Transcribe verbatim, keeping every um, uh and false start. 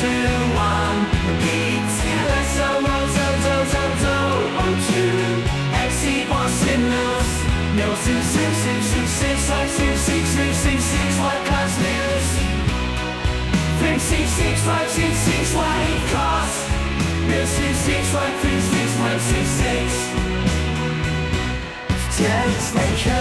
two, one. Eat. Let's go, go, go, go, go, go. Oh, two. Exit one, sin, nose. No, six, six, six, six, six, five, six, six, six, six, six, what class news? Six, six, six, five, six, six, white cost. Six, six, six, five, six, six, five, six, six. Just like